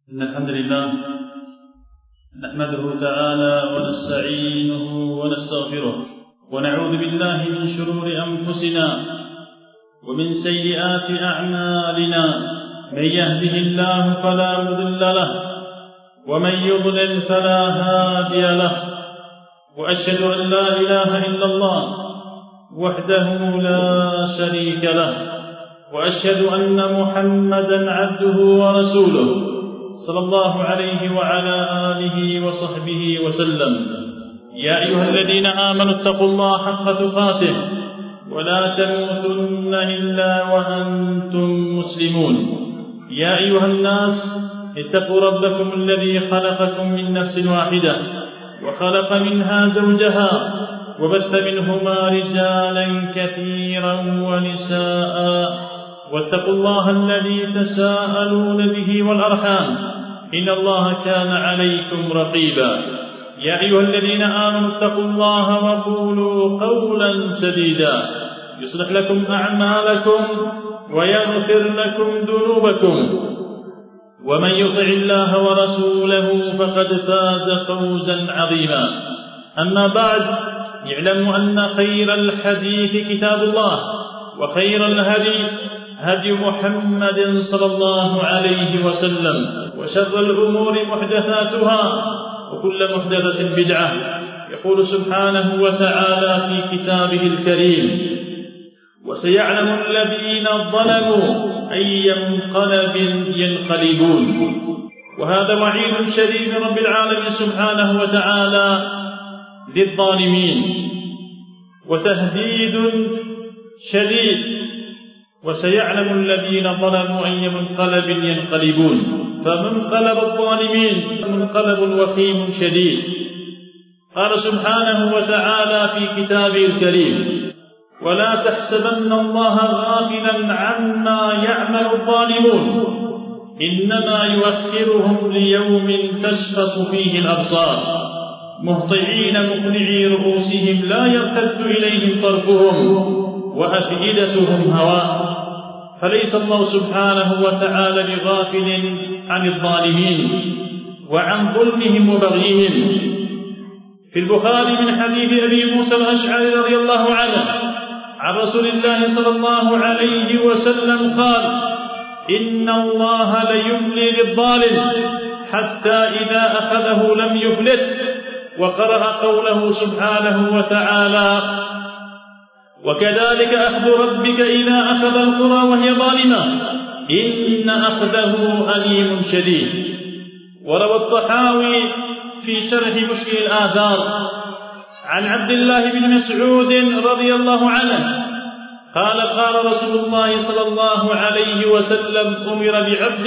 إن الحمد لله نحمده تعالى ونستعينه ونستغفره ونعوذ بالله من شرور أنفسنا ومن سيئات أعمالنا. من يهده الله فلا مضل له ومن يضلل فلا هادي له، وأشهد أن لا إله إلا الله وحده لا شريك له، وأشهد أن محمدا عبده ورسوله صلى الله عليه وعلى آله وصحبه وسلم. يا أيها الذين آمنوا اتقوا الله حق تقاته ولا تموتن إلا وأنتم مسلمون. يا أيها الناس اتقوا ربكم الذي خلقكم من نفس واحدة وخلق منها زوجها وبث منهما رجالا كثيرا ونساء، واتقوا الله الذي تساءلون به والأرحام إن الله كان عليكم رقيبا. يا أيها الذين آمنوا اتقوا الله وقولوا قولا سديدا يصلح لكم أعمالكم ويغفر لكم ذنوبكم، ومن يطع الله ورسوله فقد فاز فوزا عظيما. أما بعد، اعلموا أن خير الحديث كتاب الله، وخير الهدي هدي محمد صلى الله عليه وسلم، وشر الأمور محدثاتها وكل محدثة بدعة. يقول سبحانه وتعالى في كتابه الكريم: وسيعلم الذين ظلموا أي منقلب ينقلبون. وهذا وعيد شديد من رب العالمين سبحانه وتعالى للظالمين، وتهديد شديد: وسيعلم الذين ظلموا أي منقلب ينقلبون. فمنقلب الظالمين منقلب وخيم شديد. قال سبحانه وتعالى في كتابه الكريم: ولا تحسبن الله غافلا عما يعمل الظالمون إنما يؤخرهم ليوم تشخص فيه الأبصار مهطعين مقنعي رؤوسهم لا يرتد إليهم طرفهم وأفئدتهم هواء. فليس الله سبحانه وتعالى بغافل عن الظالمين وعن ظلمهم وبغيهم. في البخاري من حديث أبي موسى الأشعري رضي الله عنه عن رسول الله صلى الله عليه وسلم قال: إن الله ليملي للظالم حتى إذا أخذه لم يفلت. وقرأ قوله سبحانه وتعالى: وكذلك أخذ ربك إذا أخذ القرى وهي ظالمة إن أخذه أليم شديد. وروى الطحاوي في شرح مشكل الآثار عن عبد الله بن مسعود رضي الله عنه قال: قال رسول الله صلى الله عليه وسلم: أمر بعبد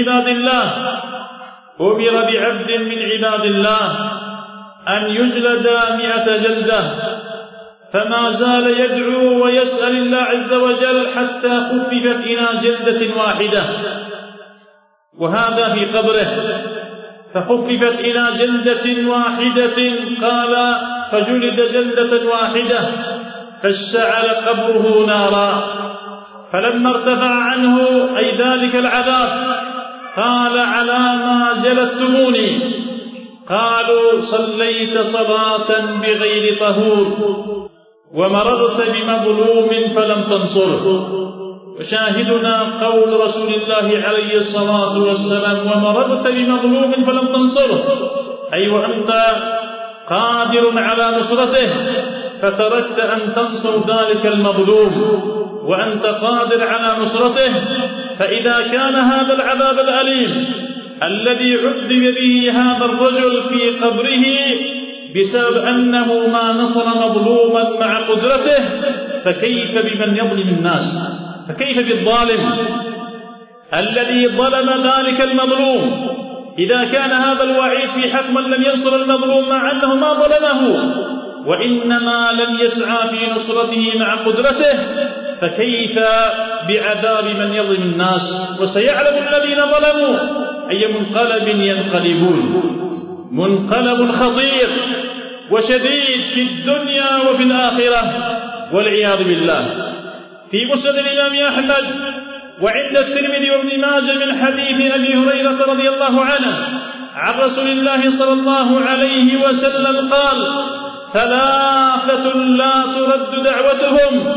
من عباد الله أن يجلد 100 جلدة، فما زال يدعو ويسأل الله عز وجل حتى خففت إلى جلدة واحدة، وهذا في قبره، فخففت إلى جلدة واحدة. قال: فجلد جلدة واحدة فاشتعل قبره نارا، فلما ارتفع عنه أي ذلك العذاب قال: على ما جلدتموني؟ قالوا: صليت صلاة بغير طهور ومررت بمظلوم فلم تنصره. وشاهدنا قول رسول الله عليه الصلاة والسلام: ومررت بمظلوم فلم تنصره، أي وأنت قادر على نصرته فتركت أن تنصر ذلك المظلوم وأنت قادر على نصرته. فإذا كان هذا العذاب الأليم الذي عذب به هذا الرجل في قبره بسبب أنه ما نصر مظلوما مع قدرته، فكيف بمن يظلم الناس؟ فكيف بالظالم الذي ظلم ذلك المظلوم؟ إذا كان هذا الوعيد في حق من لم ينصر المظلوم مع أنه ما ظلمه وإنما لم يسعى في نصرته مع قدرته، فكيف بعذاب من يظلم الناس؟ وسيعلم الذين ظلموا أي منقلب ينقلبون. منقلب خطير وشديد في الدنيا وفي الآخرة والعياذ بالله. في مسند الإمام أحمد وعند الترمذي وابن ماجه من حديث أبي هريرة رضي الله عنه عن رسول الله صلى الله عليه وسلم قال: ثلاثة لا ترد دعوتهم: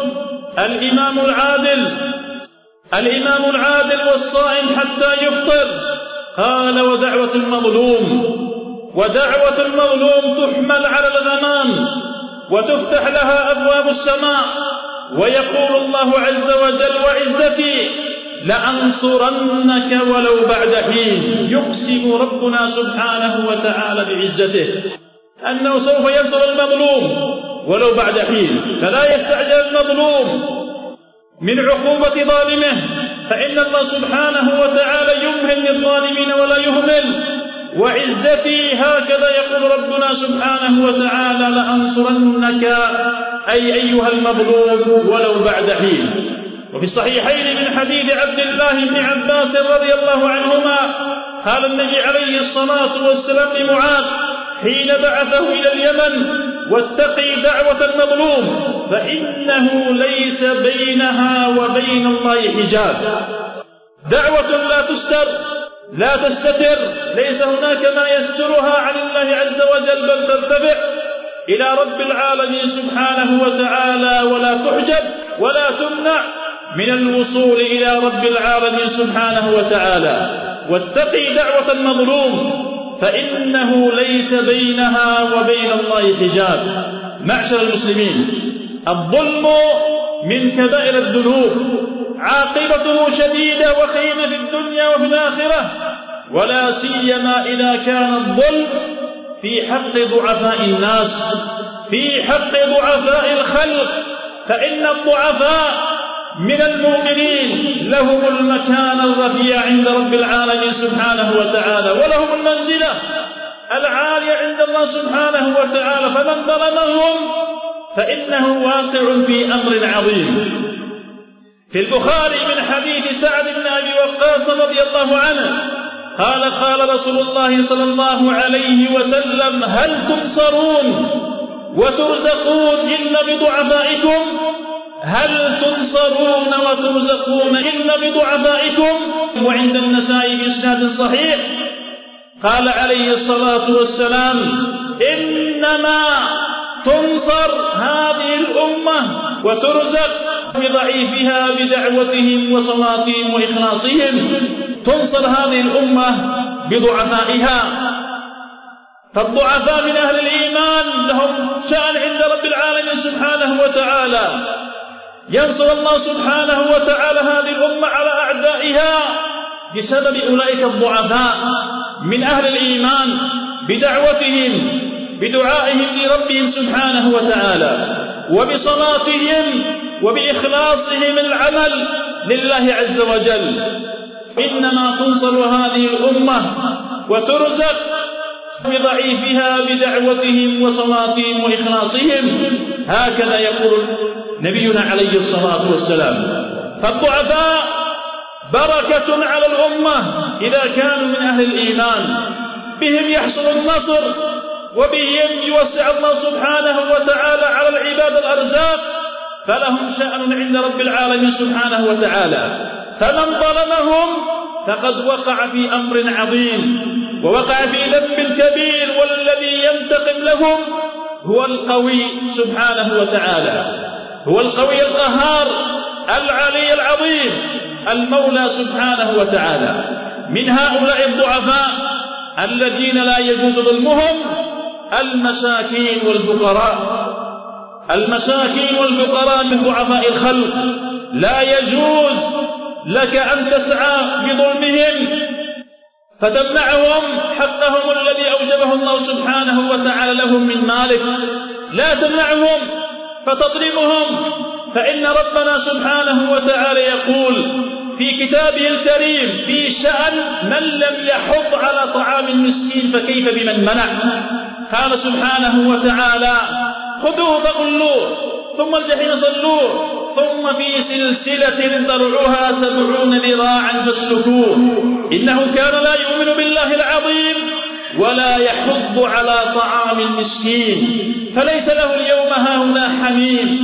الإمام العادل والصائم حتى يفطر. قال: ودعوة المظلوم تحمل على الغمام وتفتح لها أبواب السماء، ويقول الله عز وجل: وعزتي لأنصرنك ولو بعد حين. يقسم ربنا سبحانه وتعالى بعزته أنه سوف ينصر المظلوم ولو بعد حين، فلا يستعجل المظلوم من عقوبة ظالمه، فإن الله سبحانه وتعالى يمهل للظالمين ولا يهمل. وعزتي، هكذا يقول ربنا سبحانه وتعالى: لأنصرنك أي أيها المظلوم ولو بعد حين. وفي الصحيحين من حديث عبد الله بن عباس رضي الله عنهما قال النبي عليه الصلاة والسلام لمعاذ حين بعثه إلى اليمن: واتقي دعوة المظلوم فإنه ليس بينها وبين الله حجاب. دعوة لا تستتر، ليس هناك ما يسترها عن الله عز وجل، بل ترتفع إلى رب العالمين سبحانه وتعالى، ولا تحجب ولا تمنع من الوصول إلى رب العالمين سبحانه وتعالى. واتقي دعوة المظلوم فإنه ليس بينها وبين الله حجاب. معشر المسلمين، الظلم من كبائر الذنوب، عاقبته شديدة وخيمة في الدنيا وفي الآخرة، ولا سيما إذا كان الظلم في حق ضعفاء الناس، في حق ضعفاء الخلق، فإن الضعفاء من المؤمنين لهم المكان الرفيع عند رب العالمين سبحانه وتعالى، ولهم المنزلة العالية عند الله سبحانه وتعالى، فمن ظلمهم فإنه واقع في أمر عظيم. في البخاري من حديث سعد بن أبي وقاص رضي الله عنه قال رسول الله صلى الله عليه وسلم: هل تنصرون وترزقون إلا بضعفائكم؟ هل تنصرون وترزقون إلا بضعفائكم؟ وعند النسائي بإسناد صحيح قال عليه الصلاة والسلام: إنما تنصر هذه الأمة وترزق بضعيفها بدعوتهم وصلاتهم وإخلاصهم. تنصر هذه الأمة بضعفائها، فالضعفاء من أهل الإيمان لهم شأن عند رب العالمين سبحانه وتعالى. ينصر الله سبحانه وتعالى هذه الأمة على أعدائها بسبب أولئك الضعفاء من أهل الإيمان، بدعوتهم بدعائهم لربهم سبحانه وتعالى، وبصلاتهم وبإخلاصهم العمل لله عز وجل. إنما تنصر هذه الأمة وترزق بضعيفها بدعوتهم وصلاتهم وإخلاصهم، هكذا يقول نبينا عليه الصلاة والسلام. فالضعفاء بركة على الأمة إذا كانوا من أهل الإيمان، بهم يحصل النصر، وبهم يوسع الله سبحانه وتعالى على العباد الأرزاق، فلهم شأن عند رب العالمين سبحانه وتعالى. فمن ظلمهم فقد وقع في أمر عظيم ووقع في ذنب كبير، والذي ينتقم لهم هو القوي سبحانه وتعالى، هو القوي القهار العلي العظيم المولى سبحانه وتعالى. من هؤلاء الضعفاء الذين لا يجوز ظلمهم المساكين والفقراء من ضعفاء الخلق. لا يجوز لك أن تسعى بظلمهم فتمنعهم حقهم الذي أوجبه الله سبحانه وتعالى لهم من مالك، لا تمنعهم فتظلمهم، فإن ربنا سبحانه وتعالى يقول في كتابه الكريم في شأن من لم يحض على طعام المسكين فكيف بمن منع. قال سبحانه وتعالى: خذوه فغلوه ثم الجحيم صلوه ثم في سلسلة ذرعها 70 ذراعا فاسلكوه إنه كان لا يؤمن بالله العظيم ولا يحض على طعام المسكين فليس له اليوم هاهنا حميم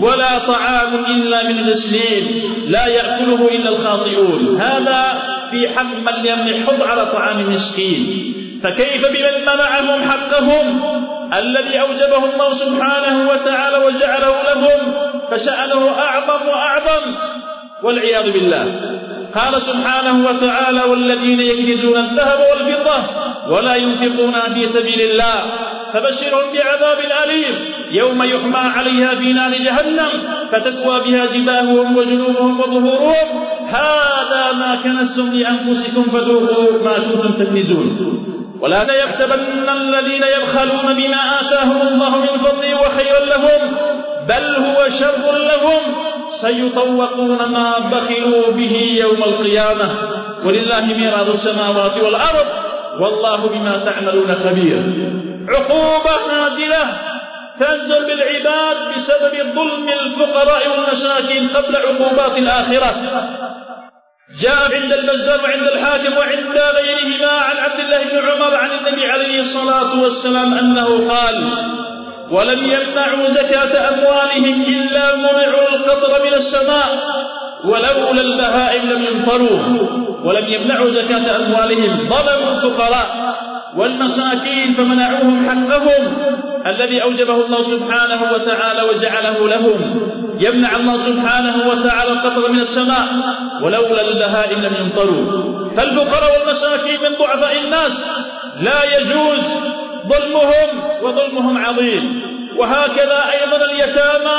ولا طعام إلا من غسلين لا يأكله إلا الخاطئون. هذا في حق من لم يحض على طعام مسكين، فكيف بمن منعهم حقهم الذي أوجبه الله سبحانه وتعالى وجعله لهم، فشأنه أعظم وأعظم والعياذ بالله. قال سبحانه وتعالى: والذين يكنزون الذهب والفضة ولا ينفقونها في سبيل الله فبشرهم بعذاب أليم يوم يحمى عليها في نار جهنم فتكوى بها جباههم وجنوبهم وظهورهم هذا ما كنزتم لأنفسكم فذوقوا ما كنتم تكنزون. ولا يحسبن الذين يبخلون بما آتاهم الله من فضله وخيرا لهم بل هو شر لهم سيطوقون ما بخلوا به يوم القيامة ولله ميراث السماوات والأرض والله بما تعملون خبير. عقوبة نازلة تنزل بالعباد بسبب ظلم الفقراء والمساكين قبل عقوبات الآخرة. جاء عند البزار وعند الحاكم وعند غيرهما عن عبد الله بن عمر عن النبي عليه الصلاة والسلام أنه قال: ولم يمنعوا زكاة أموالهم إلا منعوا القطر من السماء ولولا البهائم لم يمطروا. ولم يمنعوا زكاة أموالهم، ظلموا الفقراء والمساكين فمنعوهم حقهم الذي أوجبه الله سبحانه وتعالى وجعله لهم. يمنع الله سبحانه وتعالى القطر من السماء ولولا البهائم لم يمطروا. فالفقراء والمساكين من ضعفاء الناس لا يجوز ظلمهم وظلمهم عظيم. وهكذا أيضا اليتامى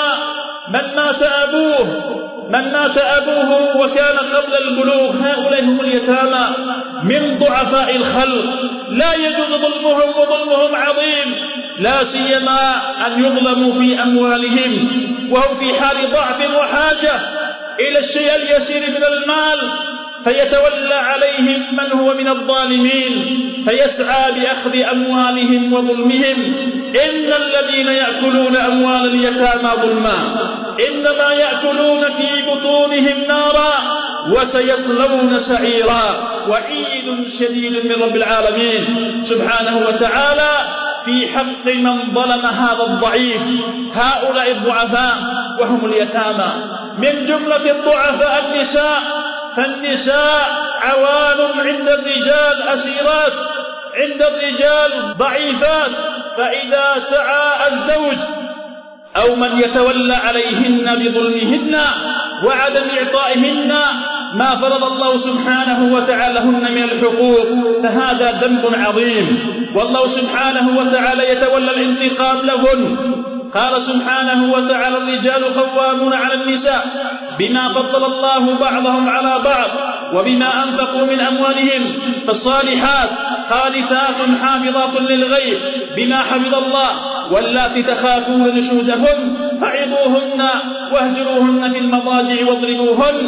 من مات أبوه وكان قبل البلوغ هؤلاء هم اليتامى من ضعفاء الخلق لا يجوز ظلمهم وظلمهم عظيم، لا سيما أن يظلموا في أموالهم وهم في حال ضعف وحاجة إلى الشيء اليسير من المال فيتولى عليهم من هو من الظالمين فيسعى بأخذ أموالهم وظلمهم. إن الذين يأكلون أموال اليتامى ظلما إنما يأكلون في بطونهم نارا وسيصلون سعيرا. وعيد شديد من رب العالمين سبحانه وتعالى في حق من ظلم هذا الضعيف. هؤلاء الضعفاء وهم اليتامى من جملة الضعفاء النساء، فالنساء عوان عند الرجال، أسيرات عند الرجال، ضعيفات. فإذا سعى الزوج أو من يتولى عليهن بظلمهن وعدم إعطائهن ما فرض الله سبحانه وتعالى لهن من الحقوق فهذا ذنب عظيم، والله سبحانه وتعالى يتولى الانتقام لهن. قال سبحانه وتعالى: الرجال قوامون على النساء بما فضل الله بعضهم على بعض وبما أنفقوا من أموالهم فالصالحات قانتات حافظات للغيب بما حفظ الله واللاتي تخافون نشوزهن فعظوهن واهجروهن في المضاجع واضربوهن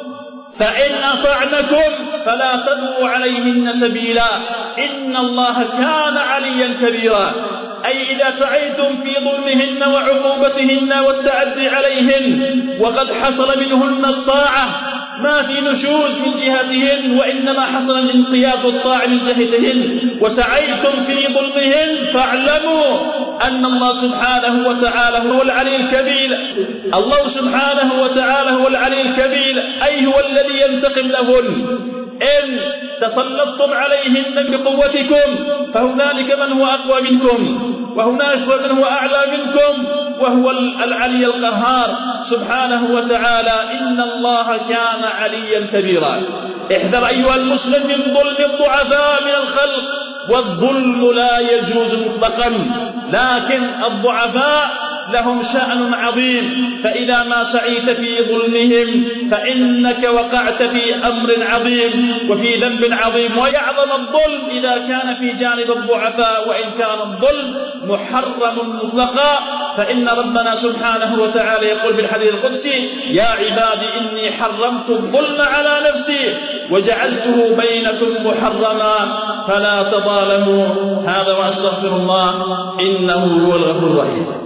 فإن أطعنكم فلا تبغوا عليهن سبيلا إن الله كان عليا كبيرا. أي إذا سعيتم في ظلمهن وعقوبتهن والتعدي عليهن وقد حصل منهن الطاعة ما في نشوز من جهتهن وإنما حصل الانقياد والطاعة من جهتهن وسعيتم في ظلمهن فاعلموا أن الله سبحانه وتعالى هو العلي الكبير. الله سبحانه وتعالى هو العلي الكبير، أي هو الذي ينتقم لهن. إن تسلطتم عليهن بقوتكم فهنالك من هو أقوى منكم وهناك من هو أعلى منكم وهو العلي القهار سبحانه وتعالى. إن الله كان عليا كبيرا. احذر أيها المسلم من ظلم الضعفاء من الخلق، والظلم لا يجوز مطلقا، لكن الضعفاء لهم شأن عظيم، فإذا ما سعيت في ظلمهم فإنك وقعت في أمر عظيم وفي ذنب عظيم. ويعظم الظلم إذا كان في جانب الضعفاء، وإن كان الظلم محرم مطلقا، فإن ربنا سبحانه وتعالى يقول في الحديث القدسي: يا عبادي إني حرمت الظلم على نفسي وجعلته بينكم محرما فلا تظالموا. هذا وأستغفر الله إنه هو الغفور الرحيم.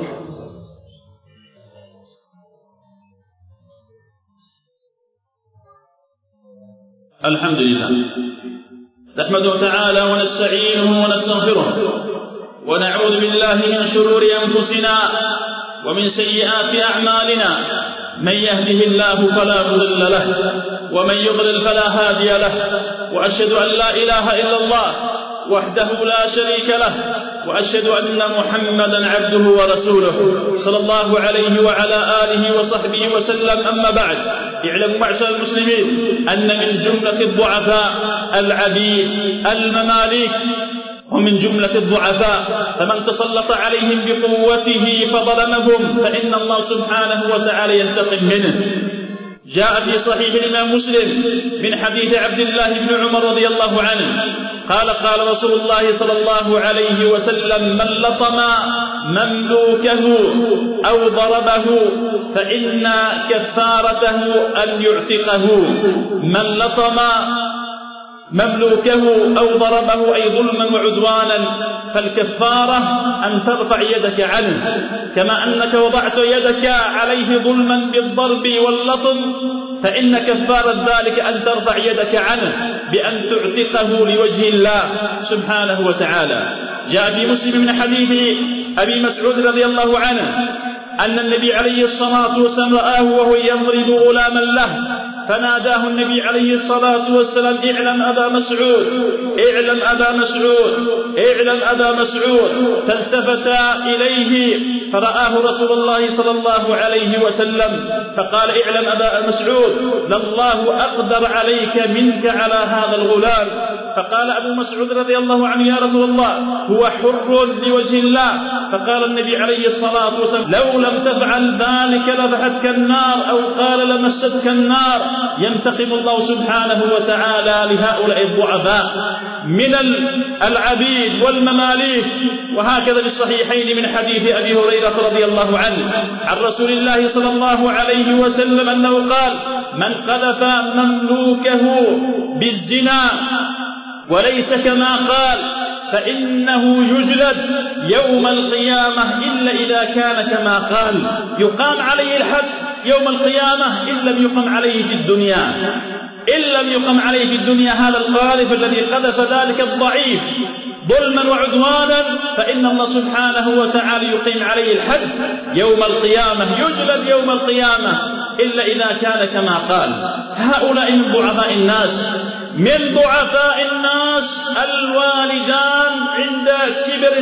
الحمد لله نحمده تعالى ونستعينه ونستغفره ونعوذ بالله من شرور أنفسنا ومن سيئات أعمالنا من يهده الله فلا مضل له ومن يضلل فلا هادي له وأشهد أن لا إله إلا الله وحده لا شريك له وأشهد أن محمدا عبده ورسوله صلى الله عليه وعلى آله وصحبه وسلم. أما بعد، اعلموا معشر المسلمين أن من جملة الضعفاء العبيد المماليك، ومن جملة الضعفاء فمن تسلط عليهم بقوته فظلمهم فإن الله سبحانه وتعالى ينتقم منه. جاء في صحيح الإمام مسلم من حديث عبد الله بن عمر رضي الله عنه قال قال رسول الله صلى الله عليه وسلم: من لطم مملوكه أو ضربه فإن كفارته أن يعتقه. من لطم مملوكه أو ضربه أي ظلما وعدوانا فالكفارة أن ترفع يدك عنه، كما أنك وضعت يدك عليه ظلما بالضرب واللطم فإن كفارة ذلك أن ترفع يدك عنه بأن تعتقه لوجه الله سبحانه وتعالى. جاء في مسلم من حديث أبي مسعود رضي الله عنه أن النبي عليه الصلاة والسلام رآه وهو يضرب غلاما له فناداه النبي عليه الصلاة والسلام: اعلم أبا مسعود، اعلم أبا مسعود، اعلم أبا مسعود. فالتفت إليه فرآه رسول الله صلى الله عليه وسلم فقال: اعلم أبا مسعود، لله أقدر عليك منك على هذا الغلام. فقال أبو مسعود رضي الله عنه: يا رسول الله، هو حر لوجه الله. فقال النبي عليه الصلاة والسلام: لو لم تفعل ذلك لفحتك النار، أو قال لمستك النار. ينتقم الله سبحانه وتعالى لهؤلاء الضعفاء من العبيد والمماليك. وهكذا في الصحيحين من حديث أبي هريرة رضي الله عنه عن رسول الله صلى الله عليه وسلم أنه قال: من قذف مملوكه بالزنا وليس كما قال فإنه يجلد يوم القيامة إلا إذا كان كما قال. يقام عليه الحد يوم القيامة إن لم يقم عليه في الدنيا، إن لم يقم عليه في الدنيا هذا القاذف الذي قذف ذلك الضعيف ظلما وعدوانا فإن الله سبحانه وتعالى يقيم عليه الحد يوم القيامة، يجلد يوم القيامة إلا إذا كان كما قال. هؤلاء من ضعفاء الناس، من ضعفاء الناس الوالدان عند كبر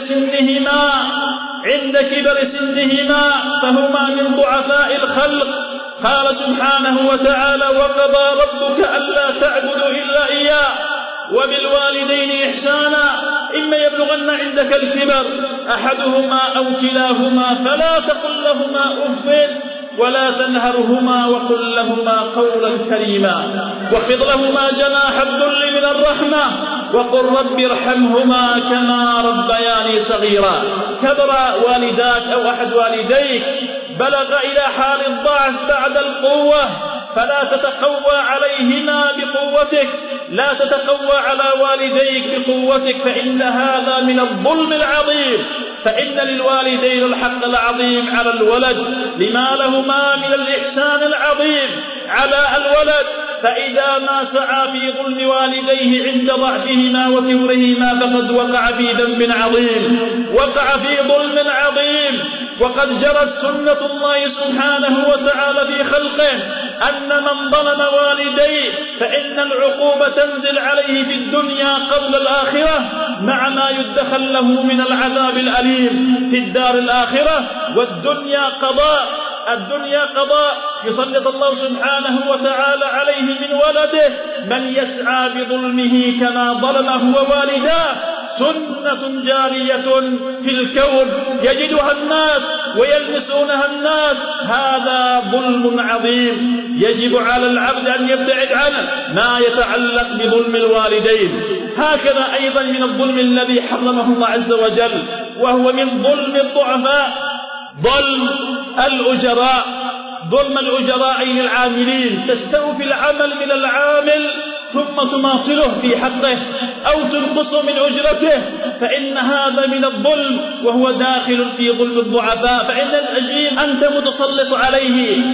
سنهما فهما من ضعفاء الخلق. قال سبحانه وتعالى: وقضى ربك ألا تعبدوا إلا إياه وبالوالدين إحسانا إما يبلغن عندك الكبر أحدهما أو كلاهما فلا تقل لهما أف ولا تنهرهما وقل لهما قولا كريما واخفض لهما جناح الذل من الرحمة وقل رب ارحمهما كما ربياني صغيرا. كبر والداك أو أحد والديك بلغ إلى حال الضعف بعد القوة فلا تتقوى عليهما بقوتك، لا تتقوى على والديك بقوتك، فإن هذا من الظلم العظيم. فإن للوالدين الحق العظيم على الولد لما لهما من الإحسان العظيم على الولد، فإذا ما سعى في ظلم والديه عند ضعفهما وكبرهما فقد وقع في ذنب عظيم، وقع في ظلم عظيم. وقد جرت سنة الله سبحانه وتعالى في خلقه أن من ظلم والديه فإن العقوبة تنزل عليه في الدنيا قبل الآخرة مع ما يدخل له من العذاب الأليم في الدار الآخرة. والدنيا قضاء، الدنيا قضاء يسلط الله سبحانه وتعالى عليه من ولده من يسعى بظلمه كما ظلم هو والداه. سنة جارية في الكون يجدها الناس ويلمسونها الناس، هذا ظلم عظيم يجب على العبد أن يبتعد عنه ما يتعلق بظلم الوالدين. هكذا أيضا من الظلم الذي حرمه الله عز وجل وهو من ظلم الضعفاء ظلم الأجراء. ظلم الأجراء أي العاملين، تستوفي العمل من العامل ثم تماطله في حقه أو تنقص من أجرته، فإن هذا من الظلم وهو داخل في ظلم الضعفاء. فإن الأجير أنت متسلط عليه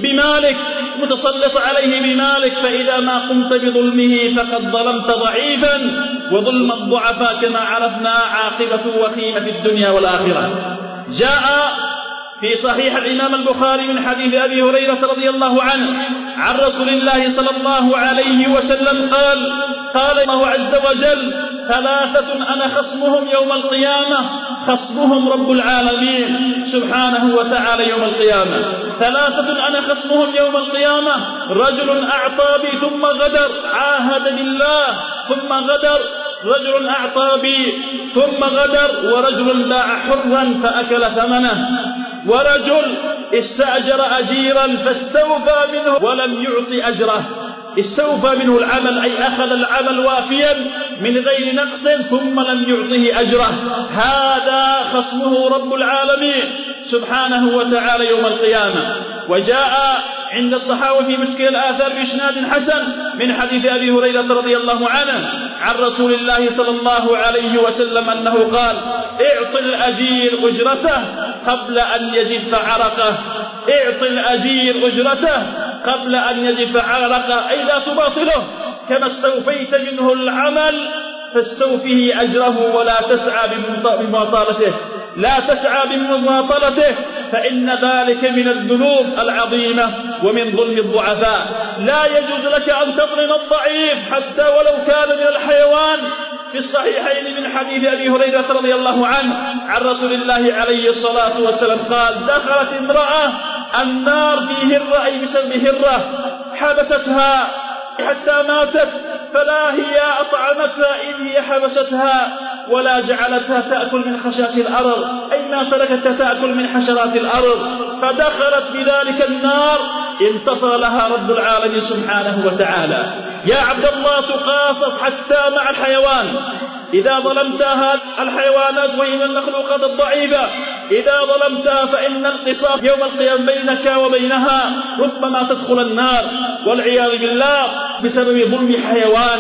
بمالك، فإذا ما قمت بظلمه فقد ظلمت ضعيفا. وظلم الضعفاء كما عرفنا عاقبة وخيمة في الدنيا والآخرة. جاء في صحيح الإمام البخاري من حديث أبي هريرة رضي الله عنه عن رسول الله صلى الله عليه وسلم قال الله عز وجل: ثلاثة أنا خصمهم يوم القيامة، خصمهم رب العالمين سبحانه وتعالى يوم القيامة. ثلاثة أنا خصمهم يوم القيامة: رجل أعطى بي ثم غدر، عاهد بالله ثم غدر، رجل أعطى بي ثم غدر، ورجل باع حرا فأكل ثمنه، ورجل استأجر أجيرا فاستوفى منه ولم يعط أجره. استوفى منه العمل أي أخذ العمل وافيا من غير نقص ثم لم يعطه أجره. هذا خصمه رب العالمين سبحانه وتعالى يوم القيامة. وجاء عند الطحاوي في مشكل الآثار بإسناد حسن من حديث أبي هريرة رضي الله عنه عن رسول الله صلى الله عليه وسلم أنه قال: اعط الأجير أجرته قبل أن يجف عرقه. اعط الأجير أجرته قبل أن يجف عرقه، أي لا تباطله، كما استوفيت منه العمل فاستوفه أجره ولا تسعى بمواطلته، لا تسعى بمواطلته، فإن ذلك من الذنوب العظيمة ومن ظلم الضعفاء. لا يجوز لك أن تظلم الضعيف حتى ولو كان من الحيوان. في الصحيحين من حديث أبي هريرة رضي الله عنه عن رسول الله عليه الصلاة والسلام قال: دخلت امرأة النار في هرة، أي بسبب هرة، حبستها حتى ماتت، فلا هي أطعمتها إذ هي حبستها ولا جعلتها تأكل من خشاش الأرض، أي ما تركتها تأكل من حشرات الأرض، فدخلت بذلك النار. انتصر لها رب العالمين سبحانه وتعالى. يا عبد الله، تقاصص حتى مع الحيوان. إذا ظلمتها الحيوانات وهي من المخلوقات الضعيفة، إذا ظلمتها فإن القصاص يوم القيامة بينك وبينها ربما تدخل النار والعياذ بالله بسبب ظلم حيوان.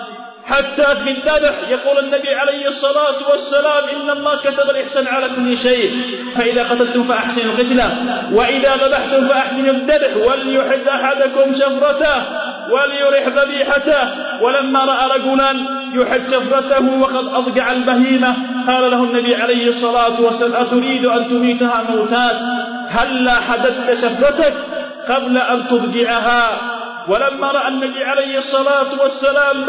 حتى في الذبح يقول النبي عليه الصلاة والسلام: إن الله كتب الإحسان على كل شيء، فإذا قتلتم فأحسنوا القتلة، وإذا ذبحتم فأحسنوا الذبح، وليحد أحدكم شفرته وليرح ذبيحته. ولما رأى رجلا يحد شفرته وقد أضجع البهيمة قال له النبي عليه الصلاة والسلام: أتريد أن تميتها موتات؟ هلا حددت شفرتك قبل أن تضجعها. ولما رأى النبي عليه الصلاة والسلام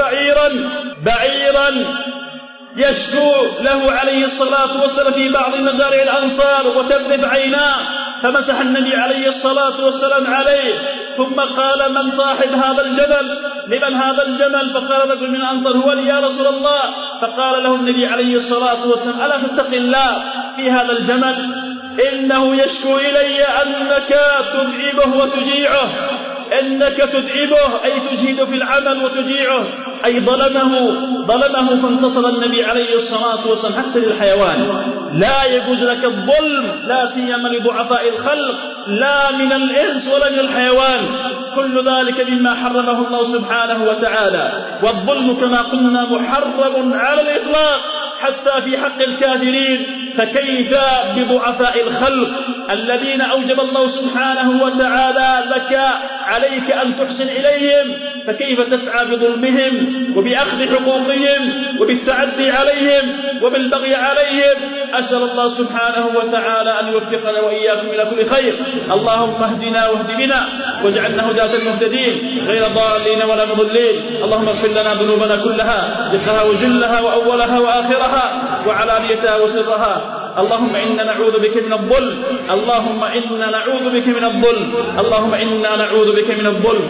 بعيرا يشكو له عليه الصلاة والسلام في بعض مزارع الأنصار وتذرف عيناه، فمسح النبي عليه الصلاة والسلام عليه، ثم قال: من صاحب هذا الجمل؟ لمن هذا الجمل؟ فقال رجل من الأنصار: هو لي يا رسول الله. فقال له النبي عليه الصلاة والسلام: ألا تتقي الله في هذا الجمل؟ إنه يشكو إلي أنك تتعبه وتجيعه، إنك تتعبه أي تجهد في العمل وتجيعه، أي ظلمه. فانتصر النبي عليه الصلاة والسلام حتى للحيوان. لا يجوز لك الظلم، لا سيما لضعفاء الخلق، لا من الإنس ولا من الحيوان. كل ذلك مما حرمه الله سبحانه وتعالى. والظلم كما قلنا محرم على الإطلاق حتى في حق الكافرين، فكيف بضعفاء الخلق الذين أوجب الله سبحانه وتعالى لك عليك أن تحسن إليهم، فكيف تسعى بظلمهم وبأخذ حقوقهم وبالتعدي عليهم وبالبغي عليهم؟ أسأل الله سبحانه وتعالى أن يوفقنا وإياكم إلى كل خير. اللهم اهدنا واهد بنا واجعلنا هداة المهتدين غير ضالين ولا مضلين. اللهم اغفر لنا ذنوبنا كلها، دقها وجلها وأولها وآخرها وعلانيتها وسرها. اللهم إنا نعوذ بك من الظلم، اللهم إنا نعوذ بك من الظلم، اللهم إنا نعوذ بك من الظلم.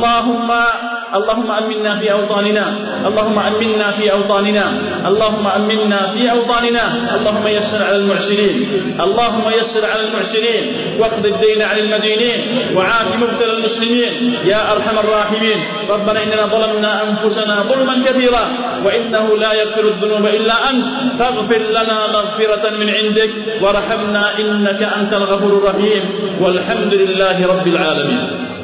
اللهم أمنا في أوطاننا، اللهم أمنا في أوطاننا، اللهم أمنا في أوطاننا. اللهم يسر على المعسرين، اللهم يسر على المعسرين، واقض الدين عن المدينين، وعاف مبتلى المسلمين يا أرحم الراحمين. ربنا إننا ظلمنا أنفسنا ظلما كثيرا، وإنه لا يغفر الذنوب إلا أنت، فاغفر لنا مغفرة من عندك وارحمنا إنك أنت الغفور الرحيم. والحمد لله رب العالمين.